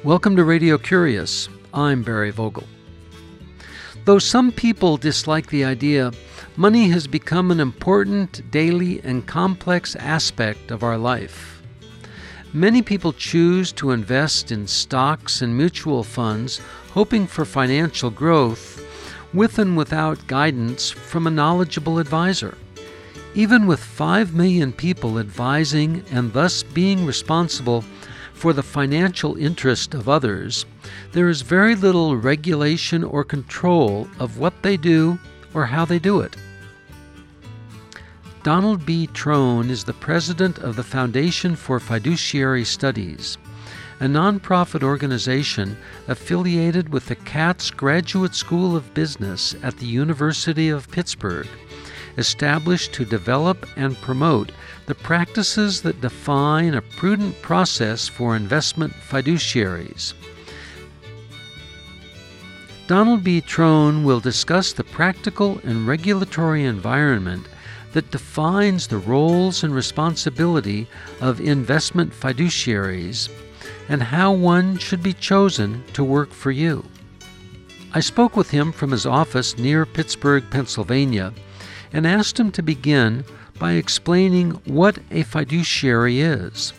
Welcome to Radio Curious. I'm Barry Vogel. Though some people dislike the idea, money has become an important, daily, and complex aspect of our life. Many people choose to invest in stocks and mutual funds, hoping for financial growth, with and without guidance from a knowledgeable advisor. Even with 5 million people advising and thus being responsible for the financial interest of others, there is very little regulation or control of what they do or how they do it. Donald B. Trone is the president of the Foundation for Fiduciary Studies, a nonprofit organization affiliated with the Katz Graduate School of Business at the University of Pittsburgh, established to develop and promote the practices that define a prudent process for investment fiduciaries. Donald B. Trone will discuss the practical and regulatory environment that defines the roles and responsibility of investment fiduciaries and how one should be chosen to work for you. I spoke with him from his office near Pittsburgh, Pennsylvania, and asked him to begin by explaining what a fiduciary is.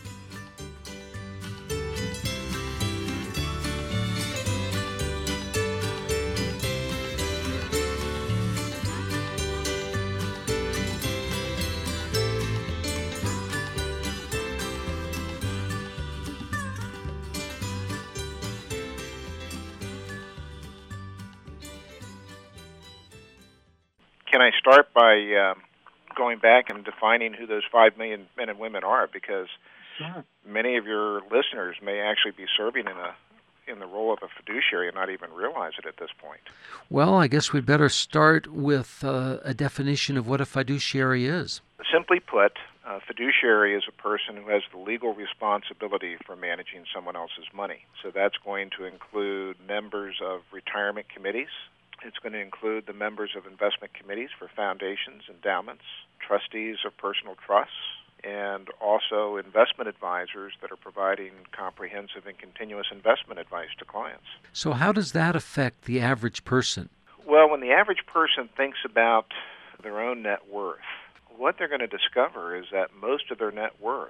Can I start by going back and defining who those 5 million men and women are? Because Sure. many of your listeners may actually be serving in the role of a fiduciary and not even realize it at this point. Well, I guess we'd better start with a definition of what a fiduciary is. Simply put, a fiduciary is a person who has the legal responsibility for managing someone else's money. So that's going to include members of retirement committees. It's going to include the members of investment committees for foundations, endowments, trustees of personal trusts, and also investment advisors that are providing comprehensive and continuous investment advice to clients. So how does that affect the average person? Well, when the average person thinks about their own net worth, what they're going to discover is that most of their net worth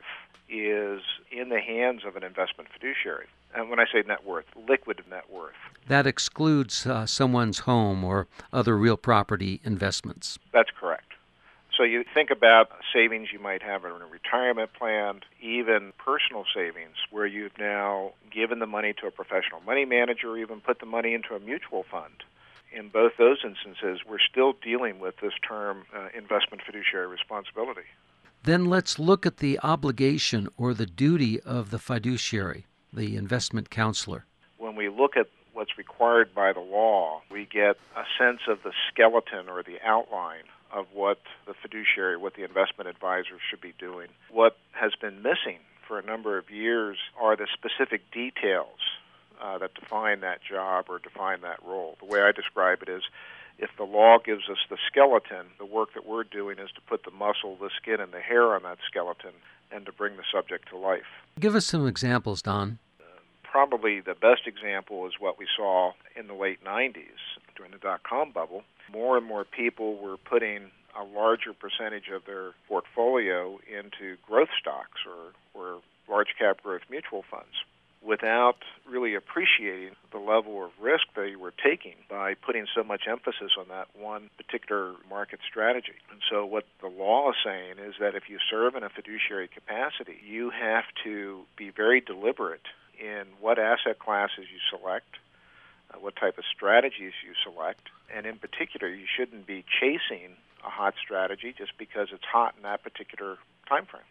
is in the hands of an investment fiduciary. And when I say net worth, liquid net worth. That excludes someone's home or other real property investments. That's correct. So you think about savings you might have in a retirement plan, even personal savings where you've now given the money to a professional money manager or even put the money into a mutual fund. In both those instances, we're still dealing with this term investment fiduciary responsibility. Then let's look at the obligation or the duty of the fiduciary, the investment counselor. When we look at what's required by the law, we get a sense of the skeleton or the outline of what the fiduciary, what the investment advisor should be doing. What has been missing for a number of years are the specific details that define that job or define that role. The way I describe it is, if the law gives us the skeleton, the work that we're doing is to put the muscle, the skin, and the hair on that skeleton and to bring the subject to life. Give us some examples, Don. Probably the best example is what we saw in the late 90s during the dot-com bubble. More and more people were putting a larger percentage of their portfolio into growth stocks or large-cap growth mutual funds without really appreciating the level of risk they were taking by putting so much emphasis on that one particular market strategy. And so what the law is saying is that if you serve in a fiduciary capacity, you have to be very deliberate in what asset classes you select, what type of strategies you select, and in particular, you shouldn't be chasing a hot strategy just because it's hot in that particular time frame.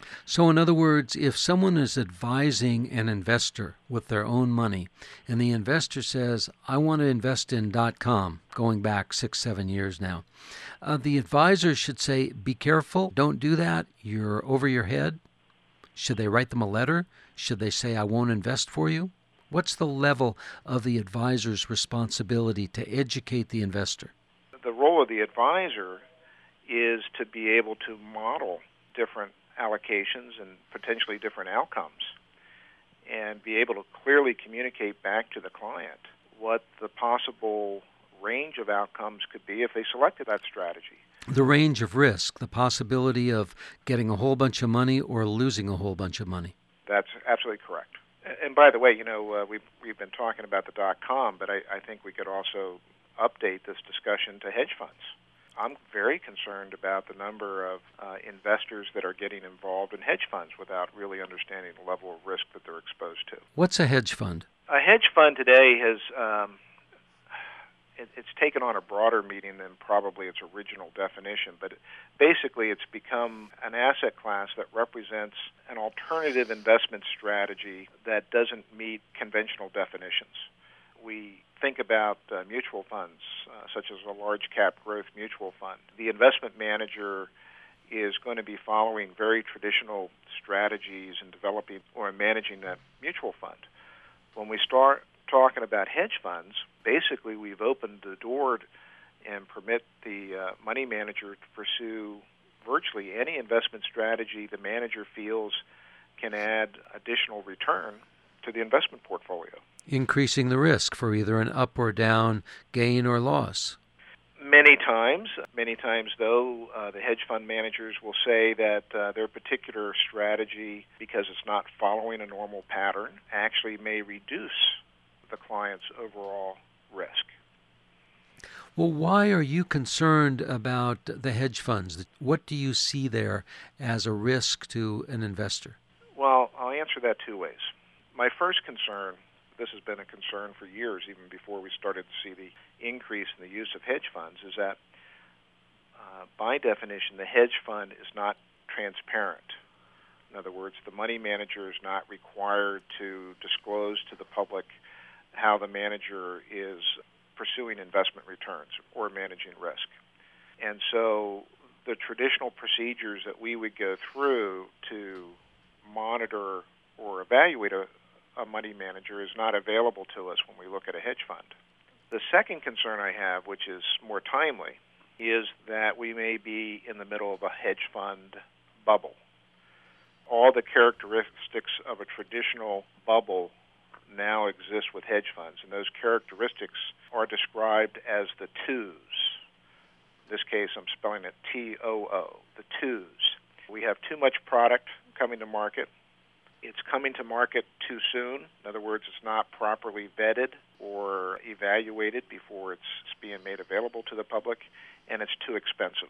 So in other words, if someone is advising an investor with their own money, and the investor says, I want to invest in .com, going back 6-7 years now, the advisor should say, be careful, don't do that, you're over your head. Should they write them a letter? Should they say, I won't invest for you? What's the level of the advisor's responsibility to educate the investor? The role of the advisor is to be able to model different allocations and potentially different outcomes. and be able to clearly communicate back to the client what the possible range of outcomes could be if they selected that strategy. The range of risk, the possibility of getting a whole bunch of money or losing a whole bunch of money. That's absolutely correct. And by the way, we've been talking about the .com, but I think we could also update this discussion to hedge funds. I'm very concerned about the number of investors that are getting involved in hedge funds without really understanding the level of risk that they're exposed to. What's a hedge fund? A hedge fund today has it's taken on a broader meaning than probably its original definition, but basically it's become an asset class that represents an alternative investment strategy that doesn't meet conventional definitions. We think about mutual funds, such as a large cap growth mutual fund. The investment manager is going to be following very traditional strategies in developing or managing that mutual fund. When we start talking about hedge funds, basically we've opened the door and permit the money manager to pursue virtually any investment strategy the manager feels can add additional return to the investment portfolio. Increasing the risk for either an up or down, gain or loss. Many times, though, the hedge fund managers will say that their particular strategy, because it's not following a normal pattern, actually may reduce the client's overall risk. Well, why are you concerned about the hedge funds? What do you see there as a risk to an investor? Well, I'll answer that two ways. My first concern, this has been a concern for years, even before we started to see the increase in the use of hedge funds, is that by definition, the hedge fund is not transparent. In other words, the money manager is not required to disclose to the public how the manager is pursuing investment returns or managing risk. And so the traditional procedures that we would go through to monitor or evaluate a money manager is not available to us when we look at a hedge fund. The second concern I have, which is more timely, is that we may be in the middle of a hedge fund bubble. All the characteristics of a traditional bubble now exist with hedge funds, and those characteristics are described as the twos. In this case, I'm spelling it T-O-O, the twos. We have too much product coming to market. It's coming to market too soon. In other words, it's not properly vetted or evaluated before it's being made available to the public, and it's too expensive.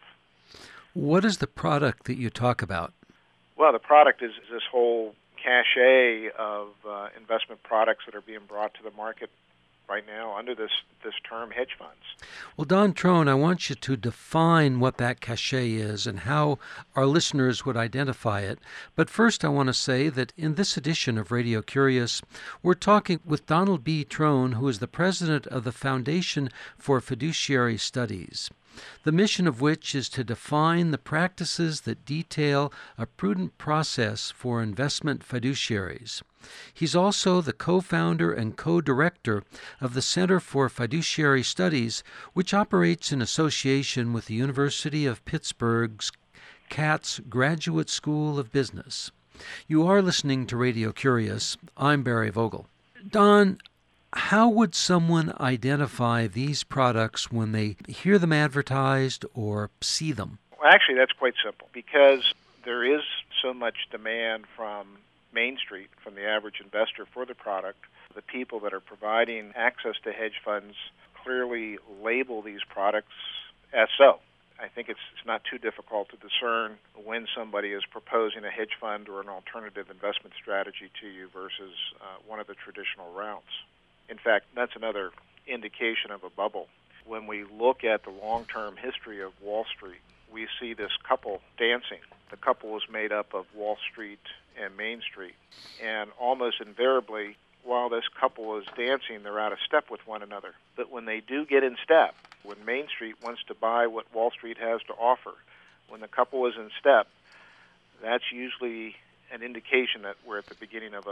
What is the product that you talk about? Well, the product is this whole cachet of investment products that are being brought to the market right now under this term hedge funds. Well, Don Trone, I want you to define what that cachet is and how our listeners would identify it. But first, I want to say that in this edition of Radio Curious, we're talking with Donald B. Trone, who is the president of the Foundation for Fiduciary Studies, the mission of which is to define the practices that detail a prudent process for investment fiduciaries. He's also the co-founder and co-director of the Center for Fiduciary Studies, which operates in association with the University of Pittsburgh's Katz Graduate School of Business. You are listening to Radio Curious. I'm Barry Vogel. Don, how would someone identify these products when they hear them advertised or see them? Well, actually, that's quite simple, because there is so much demand from Main Street, from the average investor for the product. The people that are providing access to hedge funds clearly label these products as so. I think it's not too difficult to discern when somebody is proposing a hedge fund or an alternative investment strategy to you versus one of the traditional routes. In fact, that's another indication of a bubble. When we look at the long-term history of Wall Street, we see this couple dancing. The couple is made up of Wall Street and Main Street. And almost invariably, while this couple is dancing, they're out of step with one another. But when they do get in step, when Main Street wants to buy what Wall Street has to offer, when the couple is in step, that's usually an indication that we're at the beginning of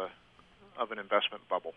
an investment bubble.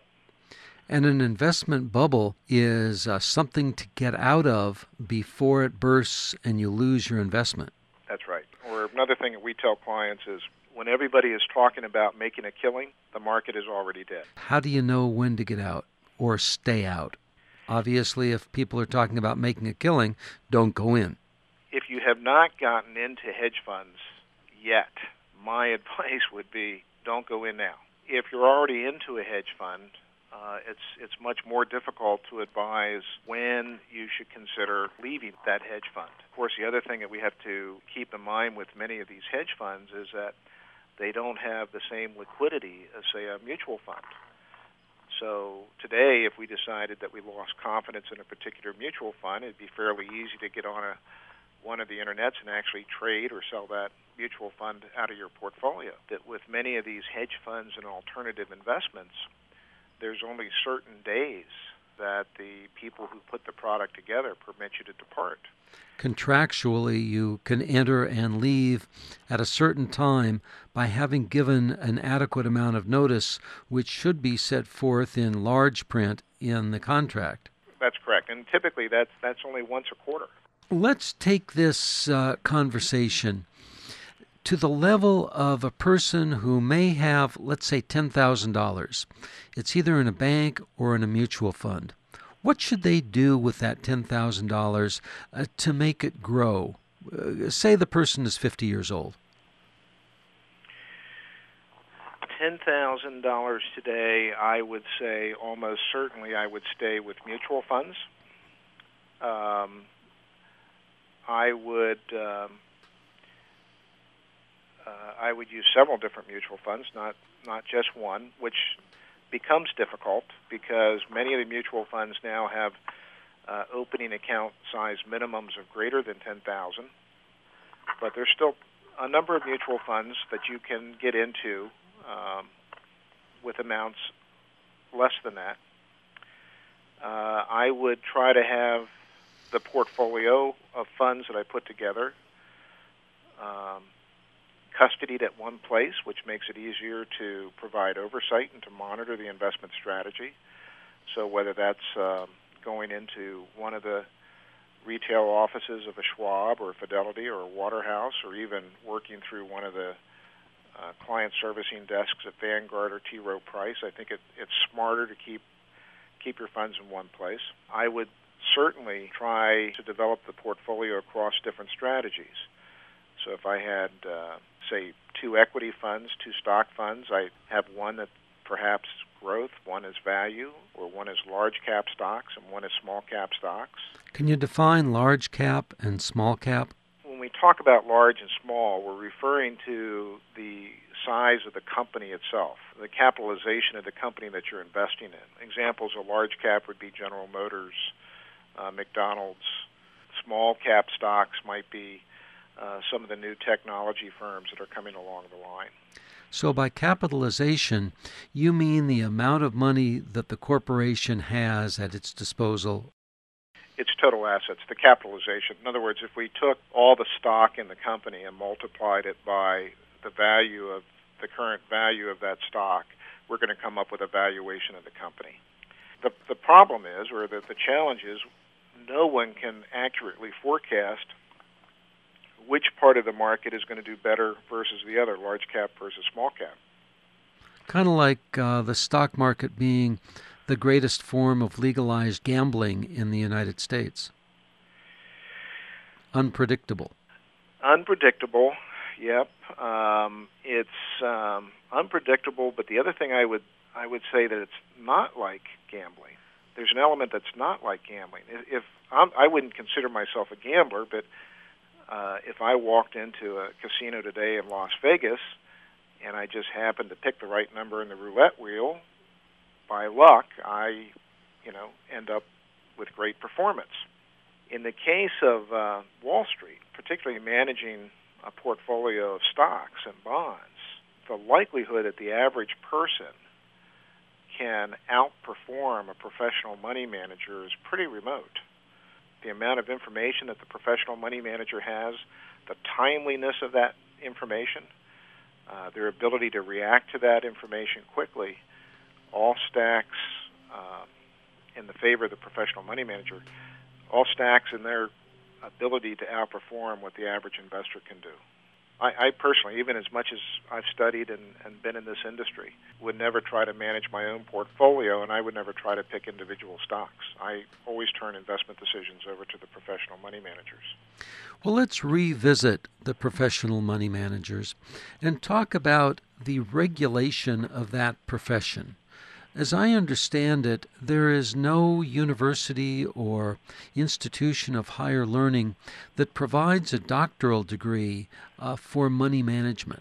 And an investment bubble is something to get out of before it bursts and you lose your investment. That's right. Or another thing that we tell clients is When everybody is talking about making a killing, the market is already dead. How do you know when to get out or stay out? Obviously, if people are talking about making a killing, don't go in. If you have not gotten into hedge funds yet, my advice would be don't go in now. If you're already into a hedge fund, it's much more difficult to advise when you should consider leaving that hedge fund. Of course, the other thing that we have to keep in mind with many of these hedge funds is that they don't have the same liquidity as, say, a mutual fund. So today, if we decided that we lost confidence in a particular mutual fund, it'd be fairly easy to get on one of the internets and actually trade or sell that mutual fund out of your portfolio. That with many of these hedge funds and alternative investments, there's only certain days that the people who put the product together permit you to depart. Contractually, you can enter and leave at a certain time by having given an adequate amount of notice, which should be set forth in large print in the contract. That's correct, and typically that's only once a quarter. Let's take this conversation to the level of a person who may have, let's say, $10,000. It's either in a bank or in a mutual fund. What should they do with that $10,000 to make it grow? Say the person is 50 years old. $10,000 today, I would say almost certainly I would stay with mutual funds. I would use several different mutual funds, not just one, which becomes difficult because many of the mutual funds now have opening account size minimums of greater than $10,000. But there's still a number of mutual funds that you can get into with amounts less than that. I would try to have the portfolio of funds that I put together custodied at one place, which makes it easier to provide oversight and to monitor the investment strategy. So whether that's going into one of the retail offices of a Schwab or a Fidelity or a Waterhouse, or even working through one of the client servicing desks at Vanguard or T. Rowe Price, I think it's smarter to keep your funds in one place. I would certainly try to develop the portfolio across different strategies. So if I had, say, 2 equity funds, 2 stock funds, I have one that perhaps growth, one is value, or one is large cap stocks, and one is small cap stocks. Can you define large cap and small cap? When we talk about large and small, we're referring to the size of the company itself, the capitalization of the company that you're investing in. Examples of large cap would be General Motors, McDonald's. Small cap stocks might be some of the new technology firms that are coming along the line. So by capitalization, you mean the amount of money that the corporation has at its disposal? It's total assets, the capitalization. In other words, if we took all the stock in the company and multiplied it by the value of the current value of that stock, we're going to come up with a valuation of the company. The problem is, or the challenge is, no one can accurately forecast which part of the market is going to do better versus the other, large cap versus small cap. Kind of like the stock market being the greatest form of legalized gambling in the United States. Unpredictable. Unpredictable, yep. It's unpredictable, but the other thing I would say that it's not like gambling. There's an element that's not like gambling. I wouldn't consider myself a gambler, but if I walked into a casino today in Las Vegas and I just happened to pick the right number in the roulette wheel, by luck, I, end up with great performance. In the case of Wall Street, particularly managing a portfolio of stocks and bonds, the likelihood that the average person can outperform a professional money manager is pretty remote. The amount of information that the professional money manager has, the timeliness of that information, their ability to react to that information quickly, all stacks in the favor of the professional money manager, all stacks in their ability to outperform what the average investor can do. I personally, even as much as I've studied and been in this industry, would never try to manage my own portfolio, and I would never try to pick individual stocks. I always turn investment decisions over to the professional money managers. Well, let's revisit the professional money managers and talk about the regulation of that profession. As I understand it, there is no university or institution of higher learning that provides a doctoral degree for money management.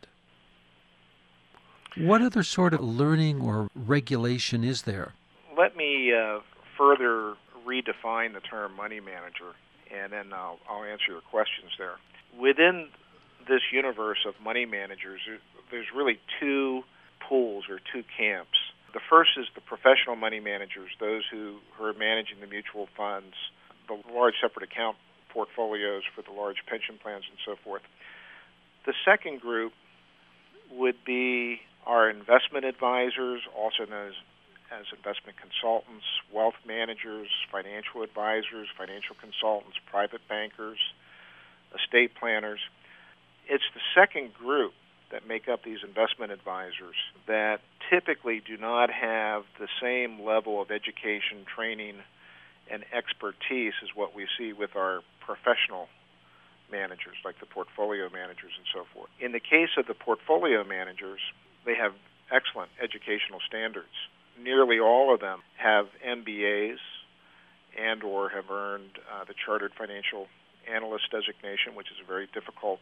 What other sort of learning or regulation is there? Let me further redefine the term money manager, and then I'll answer your questions there. Within this universe of money managers, there's really two pools or two camps. The first is the professional money managers, those who are managing the mutual funds, the large separate account portfolios for the large pension plans and so forth. The second group would be our investment advisors, also known as investment consultants, wealth managers, financial advisors, financial consultants, private bankers, estate planners. It's the second group that make up these investment advisors that typically do not have the same level of education, training, and expertise as what we see with our professional managers, like the portfolio managers and so forth. In the case of the portfolio managers, they have excellent educational standards. Nearly all of them have MBAs and or have earned the Chartered Financial Analyst designation, which is a very difficult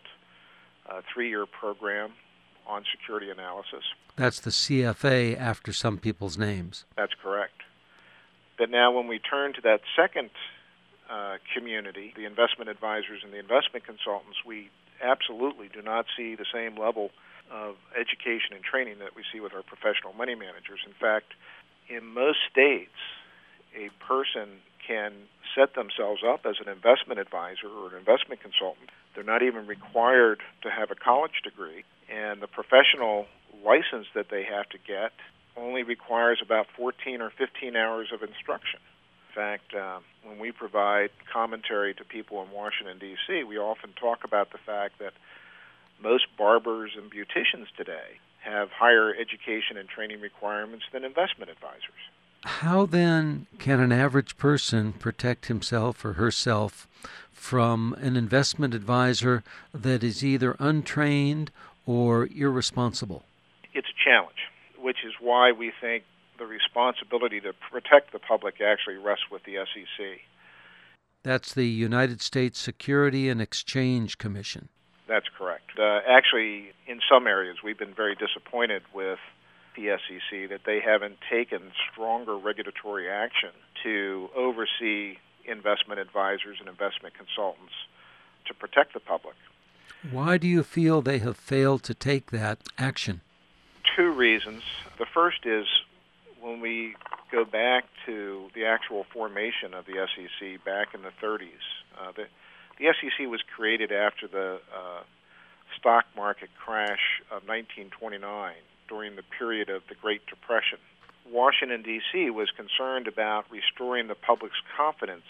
3-year program on security analysis. That's the CFA after some people's names. That's correct. But now when we turn to that second community, the investment advisors and the investment consultants, we absolutely do not see the same level of education and training that we see with our professional money managers. In fact, in most states, a person can set themselves up as an investment advisor or an investment consultant. They're not even required to have a college degree, and the professional license that they have to get only requires about 14 or 15 hours of instruction. In fact, when we provide commentary to people in Washington, D.C., we often talk about the fact that most barbers and beauticians today have higher education and training requirements than investment advisors. How then can an average person protect himself or herself from an investment advisor that is either untrained or irresponsible? It's a challenge, which is why we think the responsibility to protect the public actually rests with the SEC. That's the United States Security and Exchange Commission. That's correct. Actually, in some areas, we've been very disappointed with the SEC that they haven't taken stronger regulatory action to oversee investment advisors and investment consultants to protect the public. Why do you feel they have failed to take that action? Two reasons. The first is when we go back to the actual formation of the SEC back in the 30s, the SEC was created after the stock market crash of 1929 during the period of the Great Depression. Washington, D.C. was concerned about restoring the public's confidence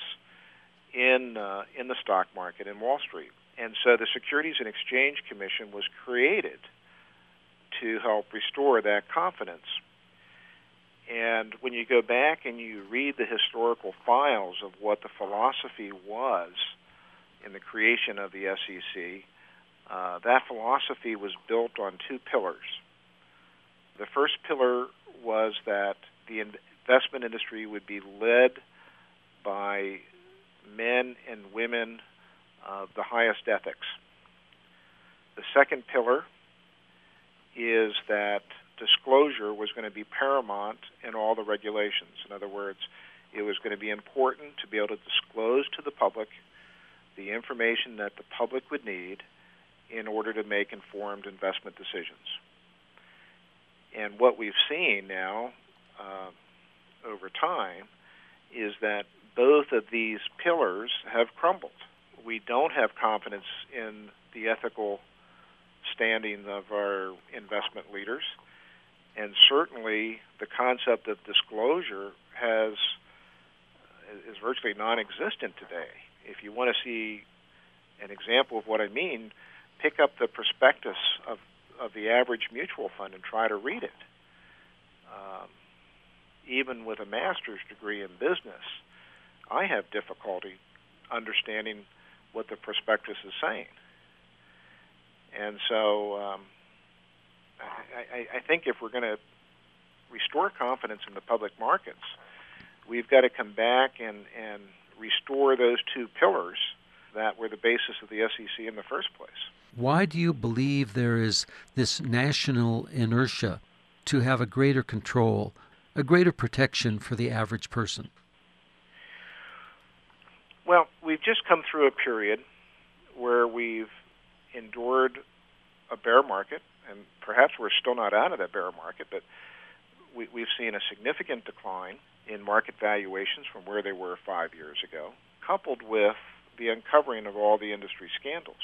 in the stock market in Wall Street. And so the Securities and Exchange Commission was created to help restore that confidence. And when you go back and you read the historical files of what the philosophy was in the creation of the SEC, that philosophy was built on two pillars. The first pillar was that the investment industry would be led by men and women of the highest ethics. The second pillar is that disclosure was going to be paramount in all the regulations. In other words, it was going to be important to be able to disclose to the public the information that the public would need in order to make informed investment decisions. And what we've seen now over time is that both of these pillars have crumbled. We don't have confidence in the ethical standing of our investment leaders, and certainly the concept of disclosure is virtually non-existent today. If you want to see an example of what I mean, pick up the prospectus of the average mutual fund and try to read it. Even with a master's degree in business, I have difficulty understanding what the prospectus is saying. And so I think if we're going to restore confidence in the public markets, we've got to come back and restore those two pillars that were the basis of the SEC in the first place. Why do you believe there is this national inertia to have a greater control, a greater protection for the average person? Well, we've just come through a period where we've endured a bear market, and perhaps we're still not out of that bear market, but we've seen a significant decline in market valuations from where they were 5 years ago, coupled with the uncovering of all the industry scandals.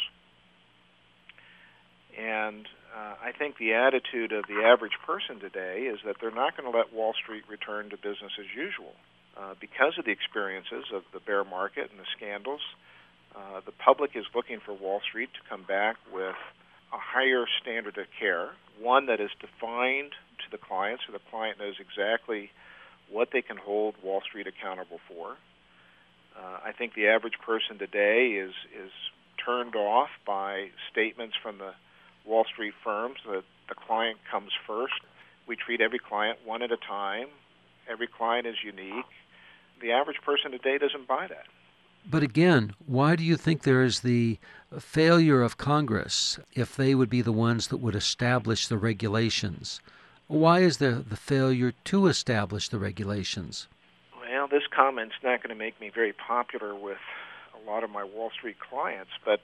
And I think the attitude of the average person today is that they're not going to let Wall Street return to business as usual. Because of the experiences of the bear market and the scandals, the public is looking for Wall Street to come back with a higher standard of care, one that is defined to the client so the client knows exactly what they can hold Wall Street accountable for. I think the average person today is turned off by statements from the Wall Street firms that the client comes first. We treat every client one at a time. Every client is unique. The average person today doesn't buy that. But again, why do you think there is the failure of Congress if they would be the ones that would establish the regulations? Why is there the failure to establish the regulations? Well, this comment's not going to make me very popular with a lot of my Wall Street clients, but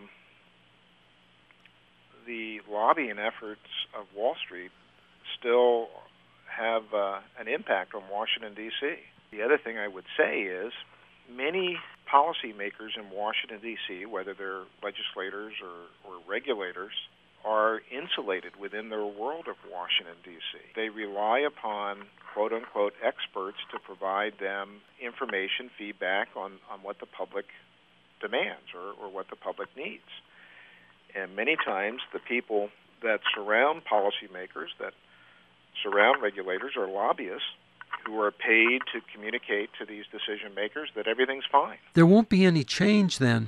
the lobbying efforts of Wall Street still have an impact on Washington, D.C. The other thing I would say is many policymakers in Washington, D.C., whether they're legislators or regulators, are insulated within their world of Washington, D.C. They rely upon quote-unquote experts to provide them information, feedback on what the public demands or what the public needs. And many times the people that surround policymakers, that surround regulators, are lobbyists who are paid to communicate to these decision makers that everything's fine. There won't be any change then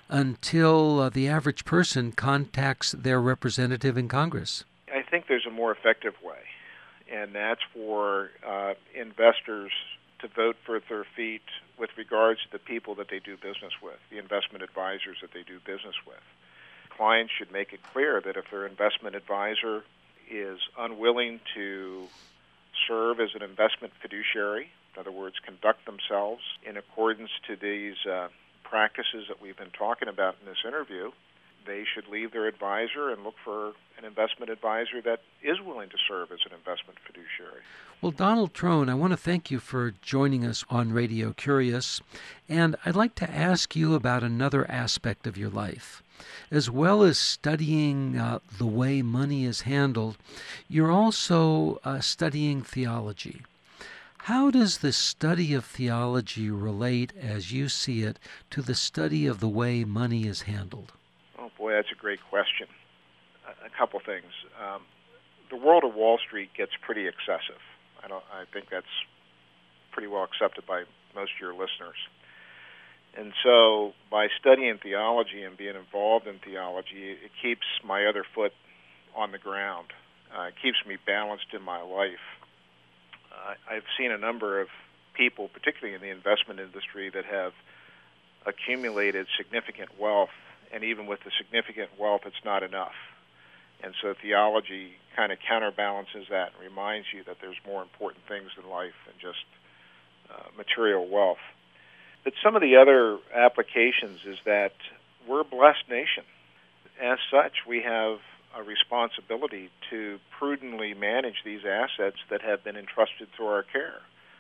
until the average person contacts their representative in Congress. I think there's a more effective way, and that's for investors to vote for their feet with regards to the people that they do business with, the investment advisors that they do business with. Clients should make it clear that if their investment advisor is unwilling to serve as an investment fiduciary, in other words, conduct themselves in accordance to these practices that we've been talking about in this interview, they should leave their advisor and look for an investment advisor that is willing to serve as an investment fiduciary. Well, Donald Trone, I want to thank you for joining us on Radio Curious, and I'd like to ask you about another aspect of your life. As well as studying the way money is handled, you're also studying theology. How does the study of theology relate, as you see it, to the study of the way money is handled? Oh, boy, that's a great question. A couple things. The world of Wall Street gets pretty excessive. I think that's pretty well accepted by most of your listeners. And so by studying theology and being involved in theology, it keeps my other foot on the ground. It keeps me balanced in my life. I've seen a number of people, particularly in the investment industry, that have accumulated significant wealth, and even with the significant wealth, it's not enough. And so theology kind of counterbalances that and reminds you that there's more important things in life than just material wealth. But some of the other applications is that we're a blessed nation. As such, we have a responsibility to prudently manage these assets that have been entrusted to our care.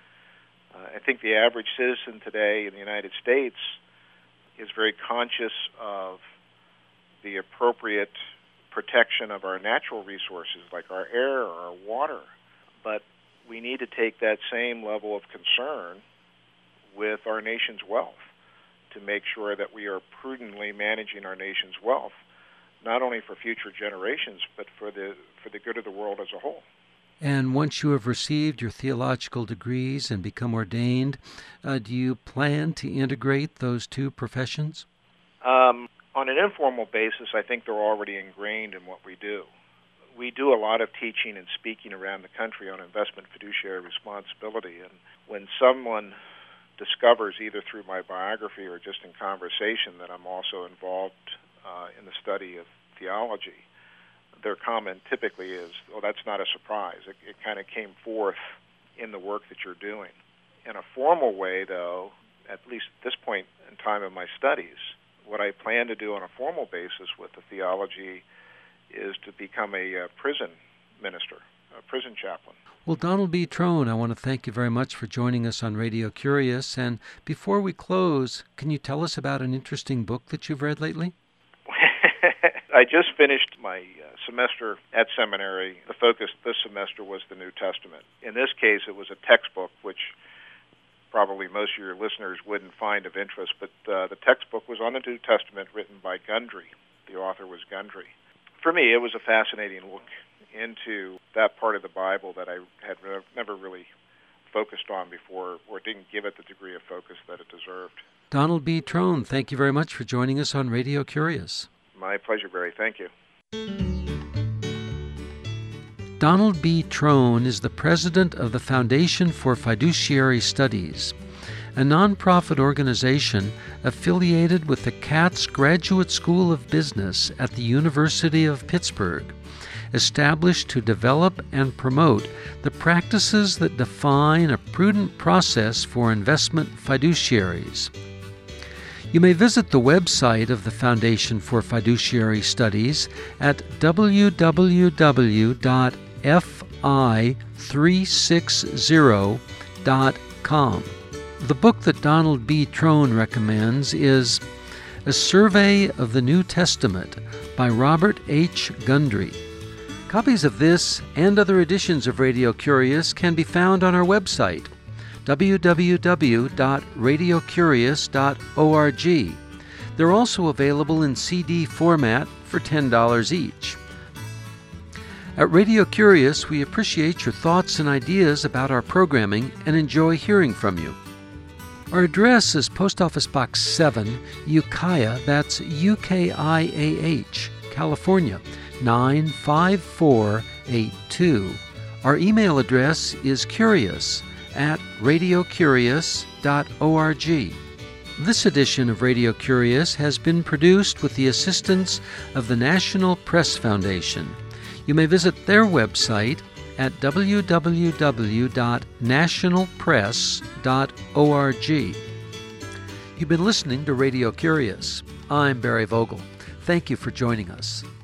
I think the average citizen today in the United States is very conscious of the appropriate protection of our natural resources like our air or our water. But we need to take that same level of concern with our nation's wealth to make sure that we are prudently managing our nation's wealth not only for future generations, but for the good of the world as a whole. And once you have received your theological degrees and become ordained, do you plan to integrate those two professions? On an informal basis, I think they're already ingrained in what we do. We do a lot of teaching and speaking around the country on investment fiduciary responsibility, and when someone discovers, either through my biography or just in conversation, that I'm also involved in the study of theology, their comment typically is, well, that's not a surprise. It kind of came forth in the work that you're doing. In a formal way, though, at least at this point in time in my studies, what I plan to do on a formal basis with the theology is to become a prison minister, a prison chaplain. Well, Donald B. Trone, I want to thank you very much for joining us on Radio Curious. And before we close, can you tell us about an interesting book that you've read lately? I just finished my semester at seminary. The focus this semester was the New Testament. In this case, it was a textbook, which probably most of your listeners wouldn't find of interest, but the textbook was on the New Testament, written by Gundry. The author was Gundry. For me, it was a fascinating look into that part of the Bible that I had never really focused on before, or didn't give it the degree of focus that it deserved. Donald B. Trone, thank you very much for joining us on Radio Curious. My pleasure, Barry. Thank you. Donald B. Trone is the president of the Foundation for Fiduciary Studies, a nonprofit organization affiliated with the Katz Graduate School of Business at the University of Pittsburgh, established to develop and promote the practices that define a prudent process for investment fiduciaries. You may visit the website of the Foundation for Fiduciary Studies at www.fi360.com. The book that Donald B. Trone recommends is A Survey of the New Testament by Robert H. Gundry. Copies of this and other editions of Radio Curious can be found on our website, www.radiocurious.org. They're also available in CD format for $10 each. At Radio Curious, we appreciate your thoughts and ideas about our programming and enjoy hearing from you. Our address is Post Office Box 7, Ukiah, that's UKIAH, California, 95482. Our email address is curious@radiocurious.org. This edition of Radio Curious has been produced with the assistance of the National Press Foundation. You may visit their website at www.nationalpress.org. You've been listening to Radio Curious. I'm Barry Vogel. Thank you for joining us.